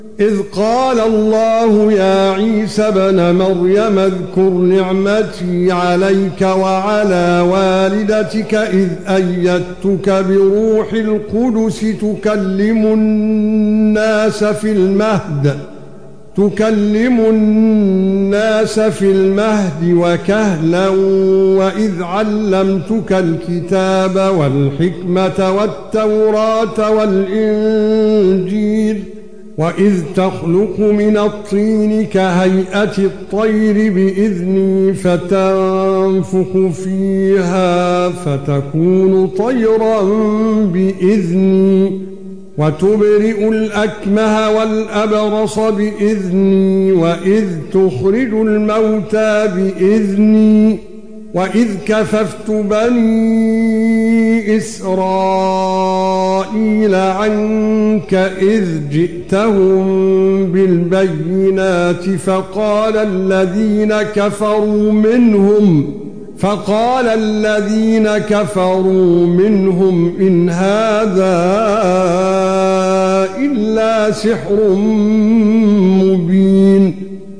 إذ قال الله يا عيسى ابن مريم اذكر نعمتي عليك وعلى والدتك إذ أيدتك بروح القدس تكلم الناس في المهد وكهلا وإذ علمتك الكتاب والحكمة والتوراة والإنجيل وإذ تخلق من الطين كهيئة الطير بإذني فتنفخ فيها فتكون طيرا بإذني وتبرئ الأكمه والأبرص بإذني وإذ تخرج الموتى بإذني وإذ كففت بني إسرائيل عنك إذ جئتهم بالبينات فقال الذين كفروا منهم إن هذا إلا سحر